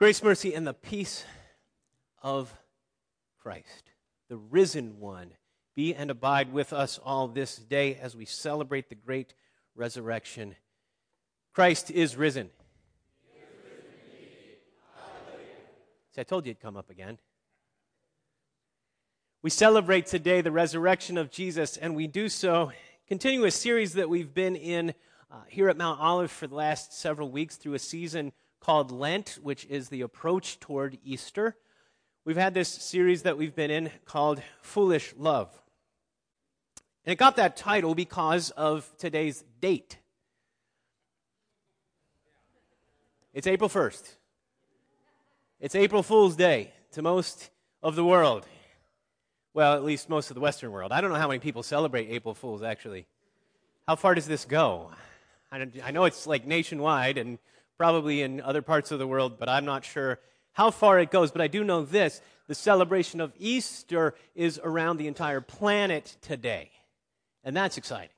Grace, mercy, and the peace of Christ, the risen one, be and abide with us all this day as we celebrate the great resurrection. Christ is risen. See, I told you it'd come up again. We celebrate today the resurrection of Jesus, and we do so continue a series that we've been in here at Mount Olive for the last several weeks through a season called Lent, which is the approach toward Easter. We've had this series that we've been in called Foolish Love. And it got that title because of today's date. It's April 1st. It's April Fool's Day to most of the world. Well, at least most of the Western world. I don't know how many people celebrate April Fools, actually. How far does this go? I know it's like nationwide and probably in other parts of the world, but I'm not sure how far it goes. But I do know this: the celebration of Easter is around the entire planet today. And that's exciting.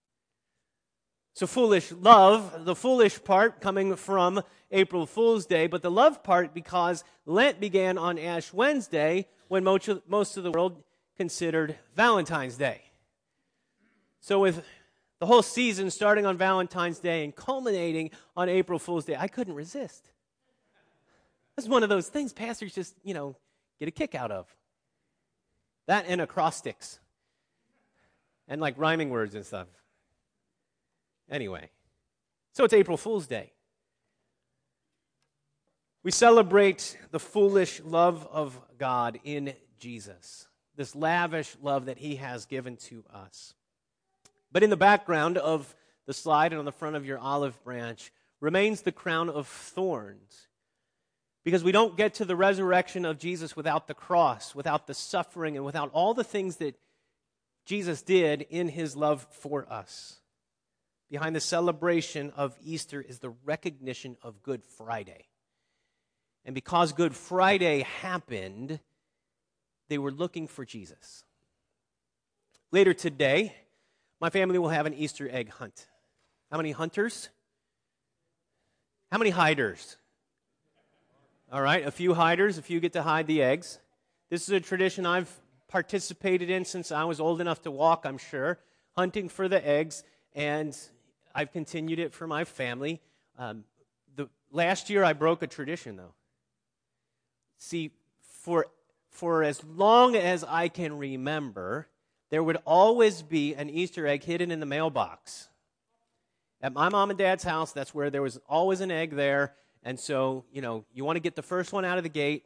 So foolish love, the foolish part coming from April Fool's Day, but the love part because Lent began on Ash Wednesday when most of the world considered Valentine's Day. So with the whole season starting on Valentine's Day and culminating on April Fool's Day, I couldn't resist. That's one of those things pastors just, get a kick out of. That and acrostics. And like rhyming words and stuff. Anyway, so it's April Fool's Day. We celebrate the foolish love of God in Jesus, this lavish love that He has given to us. But in the background of the slide and on the front of your olive branch remains the crown of thorns. Because we don't get to the resurrection of Jesus without the cross, without the suffering, and without all the things that Jesus did in His love for us. Behind the celebration of Easter is the recognition of Good Friday. And because Good Friday happened, they were looking for Jesus. Later today, my family will have an Easter egg hunt. How many hunters? How many hiders? All right, a few hiders, a few get to hide the eggs. This is a tradition I've participated in since I was old enough to walk, I'm sure, hunting for the eggs, and I've continued it for my family. Last year I broke a tradition, though. See, for as long as I can remember, there would always be an Easter egg hidden in the mailbox. At my mom and dad's house, that's where there was always an egg there. And so, you want to get the first one out of the gate,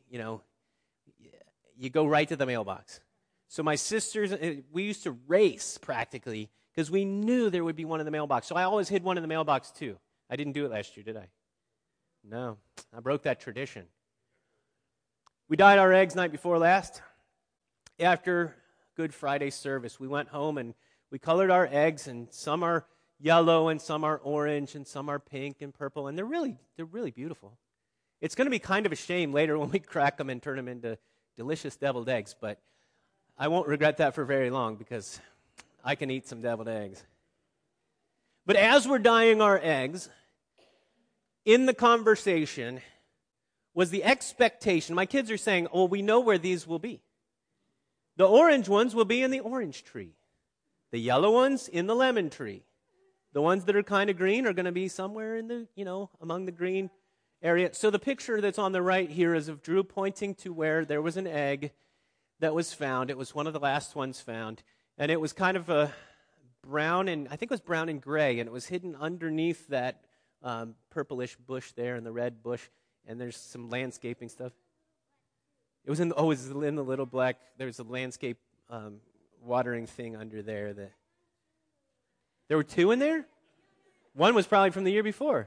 you go right to the mailbox. So my sisters, we used to race practically because we knew there would be one in the mailbox. So I always hid one in the mailbox too. I didn't do it last year, did I? No, I broke that tradition. We dyed our eggs night before last. After Good Friday service, we went home and we colored our eggs, and some are yellow and some are orange and some are pink and purple, and they're really beautiful. It's going to be kind of a shame later when we crack them and turn them into delicious deviled eggs, but I won't regret that for very long because I can eat some deviled eggs. But as we're dyeing our eggs, in the conversation was the expectation. My kids are saying, "Oh, we know where these will be. The orange ones will be in the orange tree. The yellow ones in the lemon tree. The ones that are kind of green are going to be somewhere in the, among the green area." So the picture that's on the right here is of Drew pointing to where there was an egg that was found. It was one of the last ones found. And it was kind of a brown, and I think it was brown and gray, and it was hidden underneath that purplish bush there and the red bush. And there's some landscaping stuff. It was in the little black, there's a landscape watering thing under there. There were two in there? One was probably from the year before.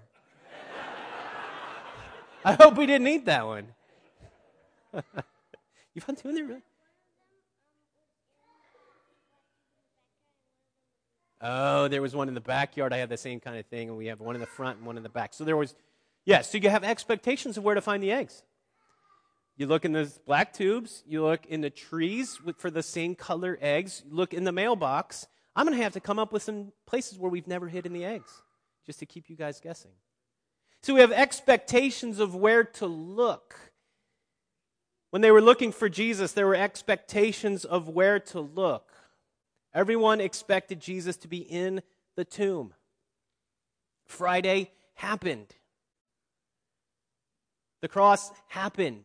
I hope we didn't eat that one. You found two in there, really? Oh, there was one in the backyard. I had the same kind of thing, and we have one in the front and one in the back. So so you have expectations of where to find the eggs. You look in those black tubes. You look in the trees for the same color eggs. You look in the mailbox. I'm going to have to come up with some places where we've never hidden the eggs, just to keep you guys guessing. So we have expectations of where to look. When they were looking for Jesus, there were expectations of where to look. Everyone expected Jesus to be in the tomb. Friday happened. The cross happened.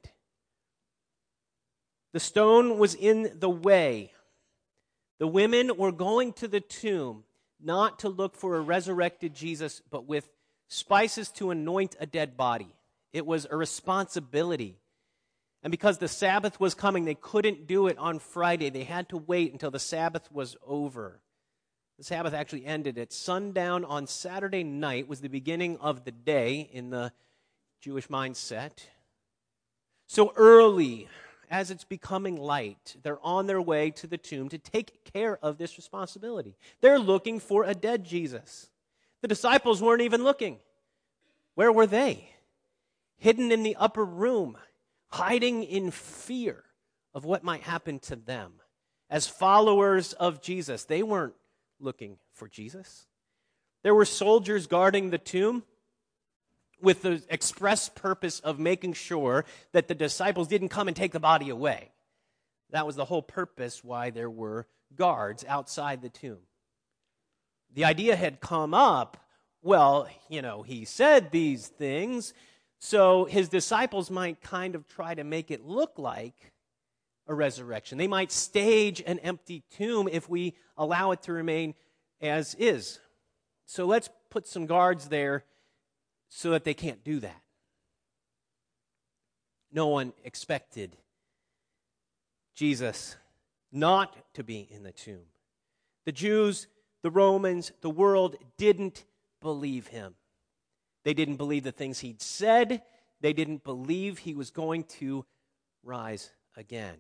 The stone was in the way. The women were going to the tomb not to look for a resurrected Jesus, but with spices to anoint a dead body. It was a responsibility. And because the Sabbath was coming, they couldn't do it on Friday. They had to wait until the Sabbath was over. The Sabbath actually ended at sundown on Saturday night, was the beginning of the day in the Jewish mindset. So early, as it's becoming light, they're on their way to the tomb to take care of this responsibility. They're looking for a dead Jesus. The disciples weren't even looking. Where were they? Hidden in the upper room, hiding in fear of what might happen to them. As followers of Jesus, they weren't looking for Jesus. There were soldiers guarding the tomb with the express purpose of making sure that the disciples didn't come and take the body away. That was the whole purpose why there were guards outside the tomb. The idea had come up, well, he said these things, so his disciples might kind of try to make it look like a resurrection. They might stage an empty tomb if we allow it to remain as is. So let's put some guards there so that they can't do that. No one expected Jesus not to be in the tomb. The Jews, the Romans, the world didn't believe him. They didn't believe the things he'd said. They didn't believe he was going to rise again.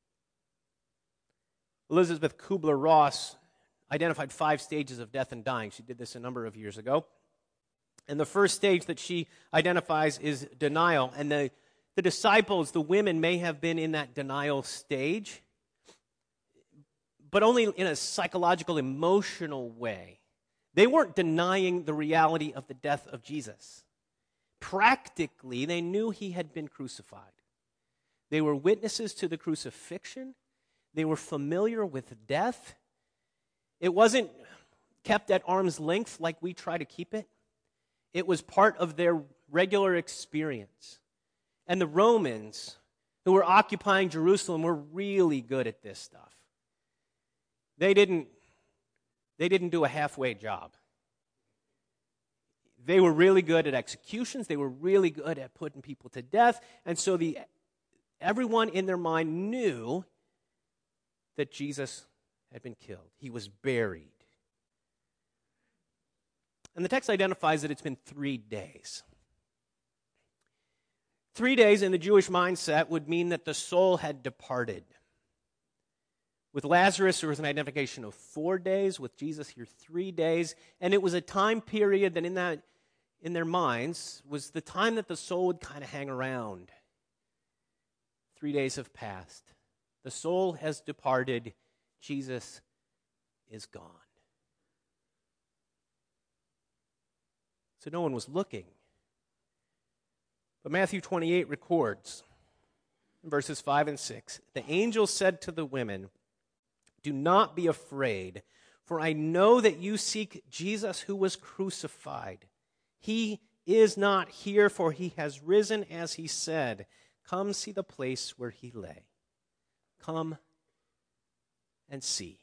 Elizabeth Kubler-Ross identified 5 stages of death and dying. She did this a number of years ago. And the first stage that she identifies is denial. And the disciples, the women, may have been in that denial stage, but only in a psychological, emotional way. They weren't denying the reality of the death of Jesus. Practically, they knew he had been crucified. They were witnesses to the crucifixion. They were familiar with death. It wasn't kept at arm's length like we try to keep it. It was part of their regular experience. And the Romans, who were occupying Jerusalem, were really good at this stuff. They didn't do a halfway job. They were really good at executions. They were really good at putting people to death. And so everyone in their mind knew that Jesus had been killed. He was buried. And the text identifies that it's been 3 days. 3 days in the Jewish mindset would mean that the soul had departed. With Lazarus, there was an identification of 4 days. With Jesus here, 3 days. And it was a time period that in their minds was the time that the soul would kind of hang around. 3 days have passed. The soul has departed. Jesus is gone. So no one was looking. But Matthew 28 records, in verses 5 and 6, the angel said to the women, "Do not be afraid, for I know that you seek Jesus who was crucified. He is not here, for he has risen as he said. Come see the place where he lay. Come and see."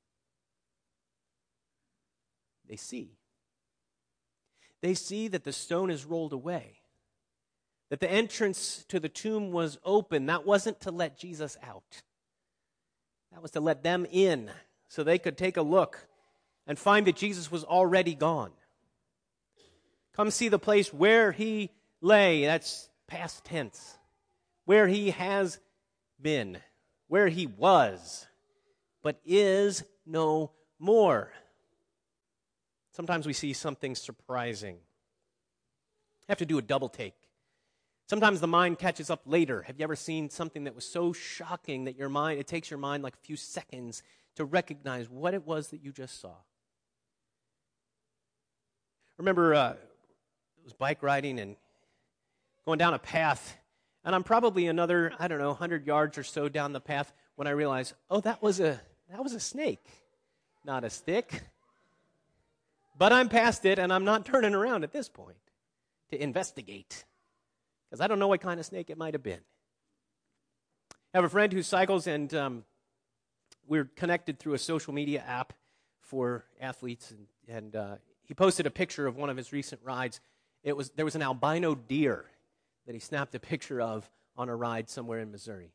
They see. They see that the stone is rolled away, that the entrance to the tomb was open. That wasn't to let Jesus out. That was to let them in so they could take a look and find that Jesus was already gone. Come see the place where he lay. That's past tense. Where he has been, where he was, but is no more. Sometimes we see something surprising. You have to do a double take. Sometimes the mind catches up later. Have you ever seen something that was so shocking that it takes your mind like a few seconds to recognize what it was that you just saw? Remember was bike riding and going down a path, and I'm probably another, 100 yards or so down the path when I realized, oh, that was a snake, not a stick. But I'm past it, and I'm not turning around at this point to investigate, because I don't know what kind of snake it might have been. I have a friend who cycles, and we're connected through a social media app for athletes, and he posted a picture of one of his recent rides. There was an albino deer that he snapped a picture of on a ride somewhere in Missouri.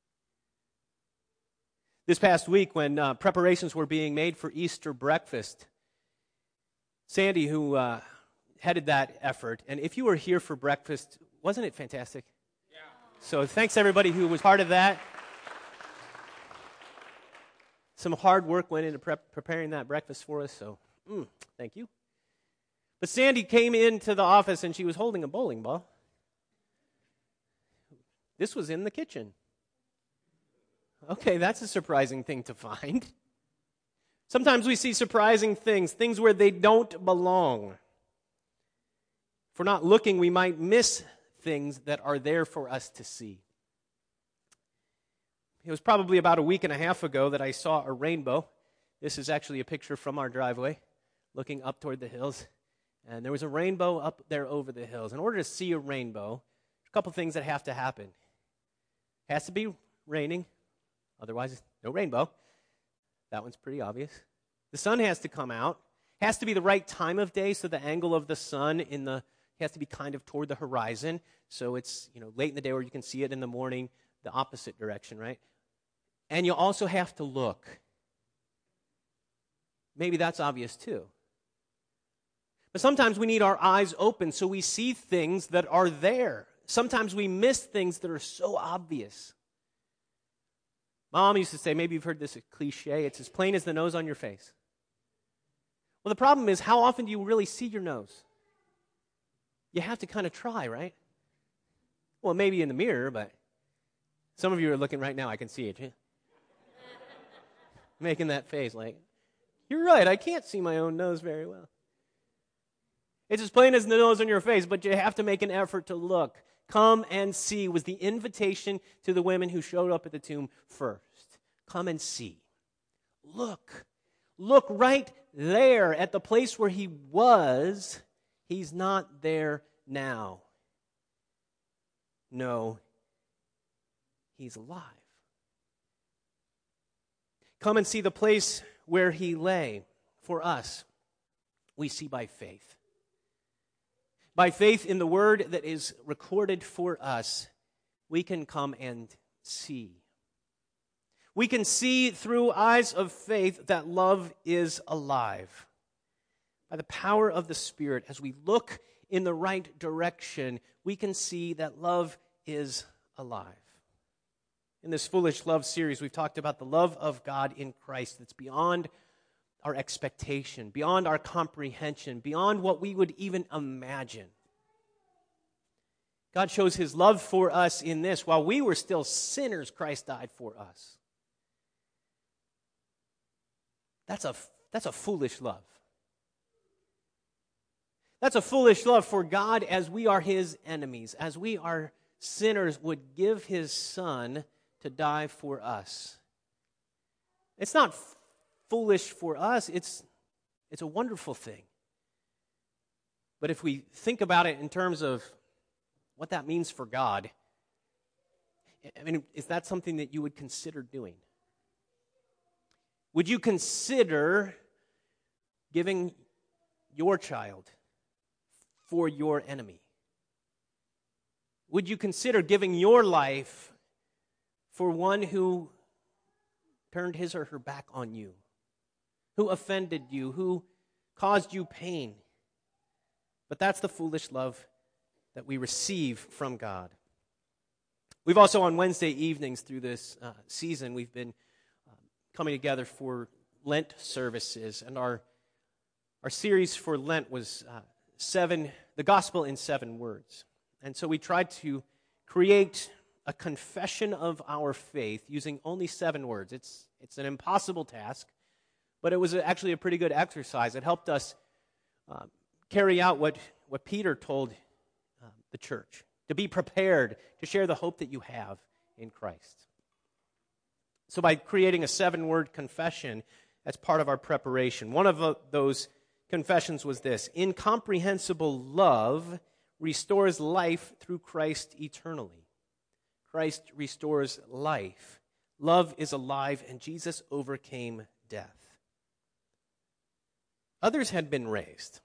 This past week, when preparations were being made for Easter breakfast, Sandy, who headed that effort, and if you were here for breakfast, wasn't it fantastic? Yeah. So thanks everybody who was part of that. Some hard work went into preparing that breakfast for us, so thank you. But Sandy came into the office and she was holding a bowling ball. This was in the kitchen. Okay, that's a surprising thing to find. Sometimes we see surprising things where they don't belong. If we're not looking, we might miss things that are there for us to see. It was probably about a week and a half ago that I saw a rainbow. This is actually a picture from our driveway, looking up toward the hills. And there was a rainbow up there over the hills. In order to see a rainbow, there's a couple things that have to happen. It has to be raining, otherwise no rainbow. That one's pretty obvious. The sun has to come out. It has to be the right time of day, so the angle of the sun has to be kind of toward the horizon. So it's late in the day where you can see it in the morning, the opposite direction, right? And you also have to look. Maybe that's obvious too. But sometimes we need our eyes open so we see things that are there. Sometimes we miss things that are so obvious. Mom used to say, maybe you've heard this cliche, it's as plain as the nose on your face. Well, the problem is, how often do you really see your nose? You have to kind of try, right? Well, maybe in the mirror, but some of you are looking right now, I can see it. Making that face like, you're right, I can't see my own nose very well. It's as plain as the nose on your face, but you have to make an effort to look. Come and see was the invitation to the women who showed up at the tomb first. Come and see. Look. Look right there at the place where he was. He's not there now. No, he's alive. Come and see the place where he lay. For us, we see by faith. By faith in the word that is recorded for us, we can come and see. We can see through eyes of faith that love is alive. By the power of the Spirit, as we look in the right direction, we can see that love is alive. In this Foolish Love series, we've talked about the love of God in Christ that's beyond our expectation, beyond our comprehension, beyond what we would even imagine. God shows his love for us in this. While we were still sinners, Christ died for us. That's a foolish love. That's a foolish love for God, as we are his enemies, as we are sinners, would give his son to die for us. It's not foolish for us, it's a wonderful thing. But if we think about it in terms of what that means for God, I mean, is that something that you would consider doing? Would you consider giving your child for your enemy? Would you consider giving your life for one who turned his or her back on you, who offended you, who caused you pain? But that's the foolish love that we receive from God. We've also, on Wednesday evenings through this season, we've been coming together for Lent services, and our series for Lent was the gospel in 7 words. And so we tried to create a confession of our faith using only 7 words. It's an impossible task, but it was actually a pretty good exercise. It helped us carry out what what Peter told the church, to be prepared to share the hope that you have in Christ. So by creating a 7-word confession, that's part of our preparation. One of those confessions was this: incomprehensible love restores life through Christ eternally. Christ restores life. Love is alive, and Jesus overcame death. Others had been raised.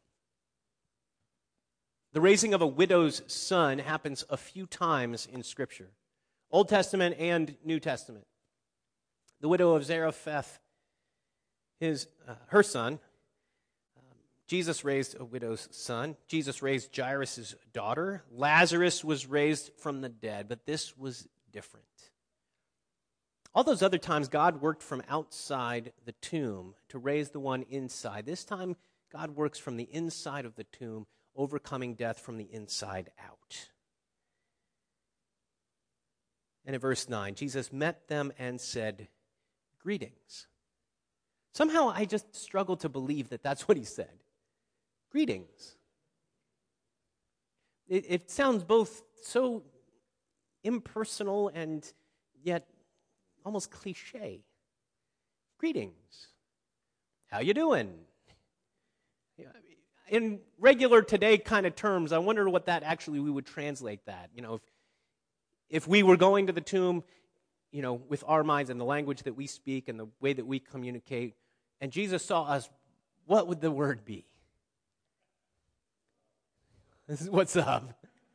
The raising of a widow's son happens a few times in Scripture, Old Testament and New Testament. The widow of Zarephath, her son, Jesus raised a widow's son. Jesus raised Jairus' daughter. Lazarus was raised from the dead, but this was different. All those other times, God worked from outside the tomb to raise the one inside. This time, God works from the inside of the tomb, overcoming death from the inside out. And in verse 9, Jesus met them and said, "Greetings." Somehow I just struggle to believe that that's what he said. Greetings. It sounds both so impersonal and yet almost cliche. Greetings. How you doing? In regular today kind of terms, I wonder what that actually we would translate that. If we were going to the tomb, with our minds and the language that we speak and the way that we communicate, and Jesus saw us, what would the word be? This is what's up.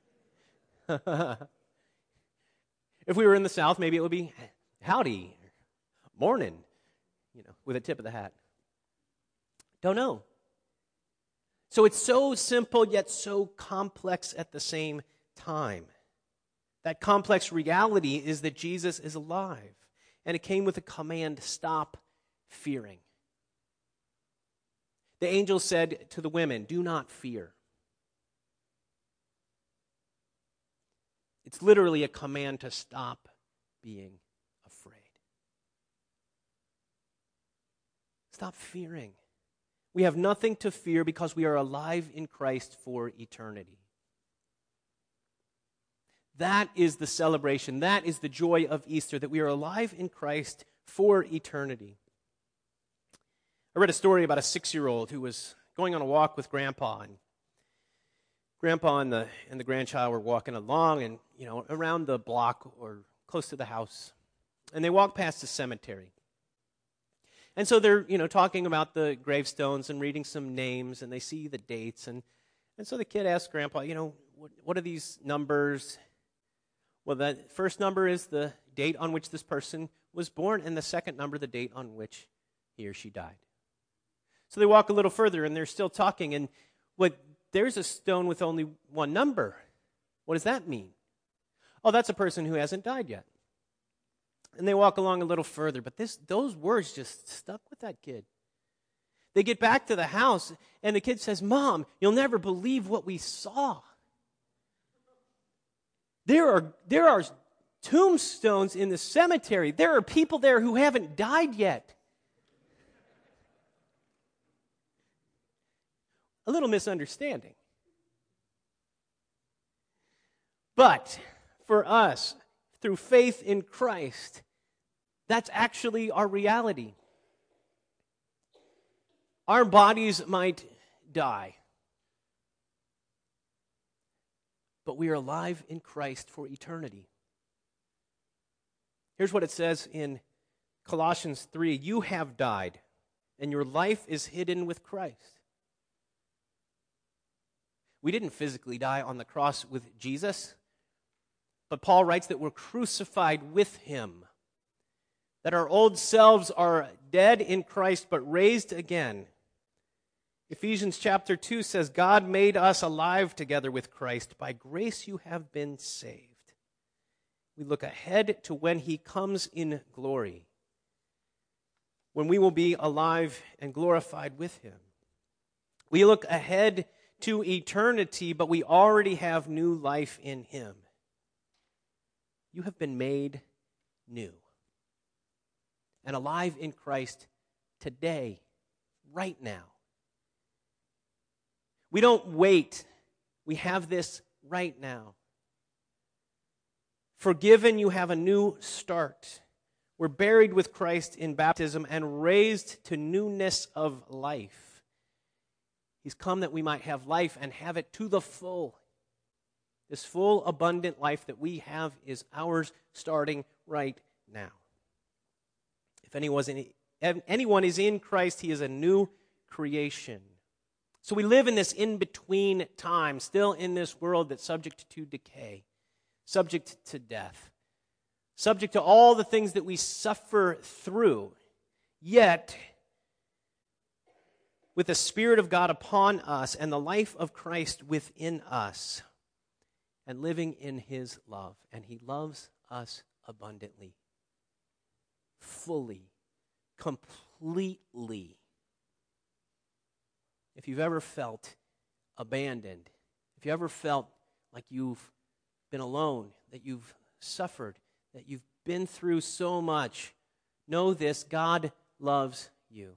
If we were in the South, maybe it would be howdy, morning, with a tip of the hat. Don't know. So it's so simple yet so complex at the same time. That complex reality is that Jesus is alive. And it came with a command: stop fearing. The angel said to the women, "Do not fear." It's literally a command to stop being afraid. Stop fearing. We have nothing to fear because we are alive in Christ for eternity. That is the celebration. That is the joy of Easter, that we are alive in Christ for eternity. I read a story about a 6-year-old who was going on a walk with Grandpa, and Grandpa and the grandchild were walking along, and around the block or close to the house, and they walked past a cemetery. And so they're talking about the gravestones and reading some names, and they see the dates, and so the kid asks Grandpa, what are these numbers? Well, the first number is the date on which this person was born, and the second number, the date on which he or she died. So they walk a little further, and they're still talking, and there's a stone with only one number. What does that mean? Oh, that's a person who hasn't died yet. And they walk along a little further, but those words just stuck with that kid. They get back to the house, and the kid says, "Mom, you'll never believe what we saw. There are tombstones in the cemetery. There are people there who haven't died yet." A little misunderstanding. But for us, through faith in Christ, that's actually our reality. Our bodies might die, but we are alive in Christ for eternity. Here's what it says in Colossians 3. You have died, and your life is hidden with Christ. We didn't physically die on the cross with Jesus, but Paul writes that we're crucified with him, that our old selves are dead in Christ but raised again. Ephesians chapter 2 says, God made us alive together with Christ. By grace you have been saved. We look ahead to when he comes in glory, when we will be alive and glorified with him. We look ahead to eternity, but we already have new life in him. You have been made new and alive in Christ today, right now. We don't wait We have this right now. Forgiven, you have a new start. We're buried with Christ in baptism and raised to newness of life. He's come that we might have life and have it to the full. This full, abundant life that we have is ours starting right now. If anyone is in Christ, he is a new creation. So we live in this in-between time, still in this world that's subject to decay, subject to death, subject to all the things that we suffer through. Yet, with the Spirit of God upon us and the life of Christ within us, and living in His love. And He loves us abundantly, fully, completely. If you've ever felt abandoned, if you ever felt like you've been alone, that you've suffered, that you've been through so much, know this: God loves you.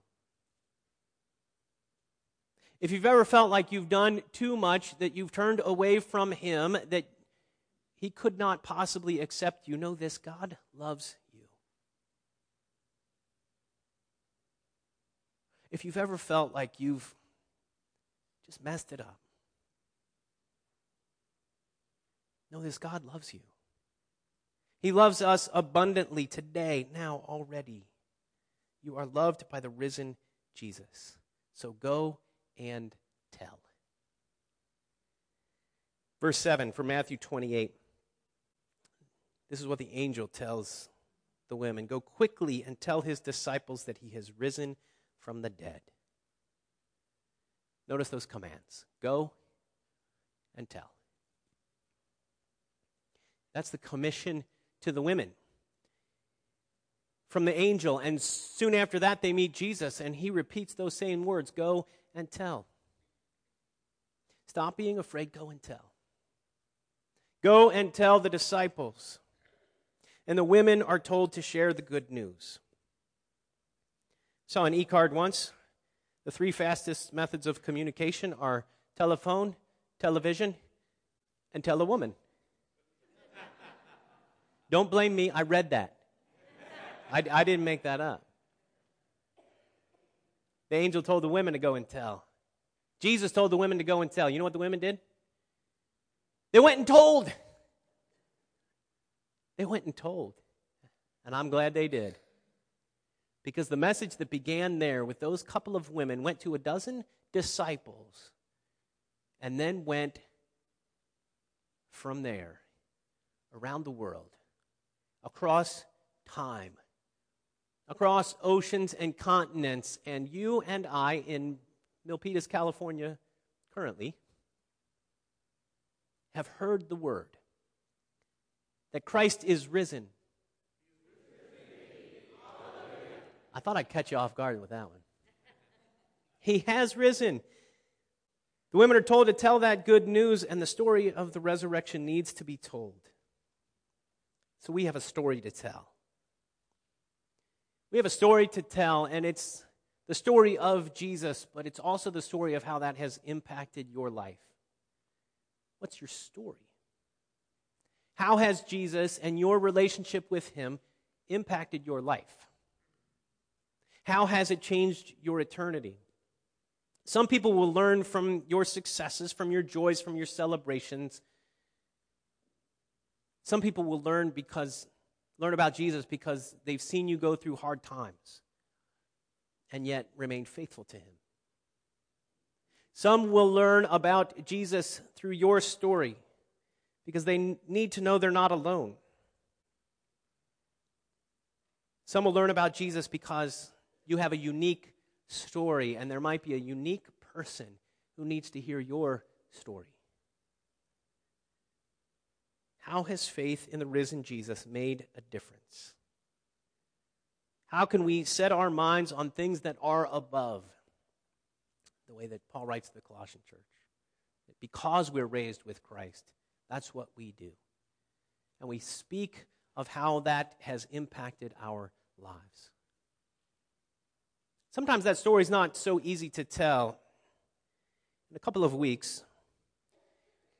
If you've ever felt like you've done too much, that you've turned away from Him, that He could not possibly accept you, know this: God loves you. If you've ever felt like you've just messed it up, know this: God loves you. He loves us abundantly today, now, already. You are loved by the risen Jesus. So go and tell. Verse 7 from Matthew 28. This is what the angel tells the women. Go quickly and tell His disciples that He has risen from the dead. Notice those commands. Go and tell. That's the commission to the women from the angel. And soon after that, they meet Jesus, and He repeats those same words. Go and tell. Stop being afraid. Go and tell. Go and tell the disciples. And the women are told to share the good news. Saw an e-card once. The 3 fastest methods of communication are telephone, television, and tell a woman. Don't blame me. I read that. I didn't make that up. The angel told the women to go and tell. Jesus told the women to go and tell. You know what the women did? They went and told. They went and told. And I'm glad they did. Because the message that began there with those couple of women went to a dozen disciples and then went from there around the world, across time, across oceans and continents. And you and I in Milpitas, California, currently, have heard the word that Christ is risen. I thought I'd catch you off guard with that one. He has risen. The women are told to tell that good news, and the story of the resurrection needs to be told. So we have a story to tell. We have a story to tell, and it's the story of Jesus, but it's also the story of how that has impacted your life. What's your story? How has Jesus and your relationship with Him impacted your life? How has it changed your eternity? Some people will learn from your successes, from your joys, from your celebrations. Some people will learn about Jesus because they've seen you go through hard times and yet remain faithful to Him. Some will learn about Jesus through your story because they need to know they're not alone. Some will learn about Jesus because you have a unique story, and there might be a unique person who needs to hear your story. How has faith in the risen Jesus made a difference? How can we set our minds on things that are above? The way that Paul writes to the Colossian church. That because we're raised with Christ, that's what we do. And we speak of how that has impacted our lives. Sometimes that story is not so easy to tell. In a couple of weeks,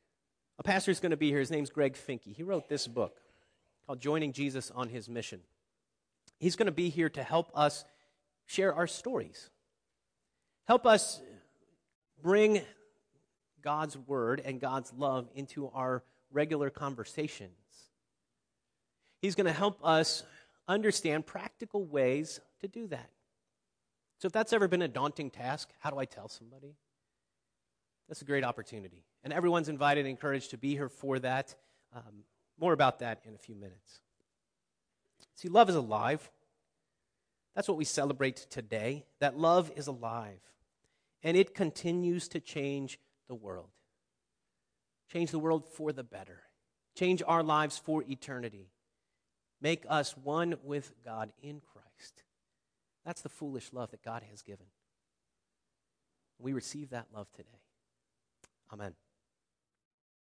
A pastor is going to be here. His name's Greg Finke. He wrote this book called Joining Jesus on His Mission. He's going to be here to help us share our stories, help us bring God's word and God's love into our regular conversations. He's going to help us understand practical ways to do that. So if that's ever been a daunting task, how do I tell somebody? That's a great opportunity. And everyone's invited and encouraged to be here for that. More about that in a few minutes. See, love is alive. That's what we celebrate today, that love is alive. And it continues to change the world. Change the world for the better. Change our lives for eternity. Make us one with God in Christ. That's the foolish love that God has given. We receive that love today. Amen.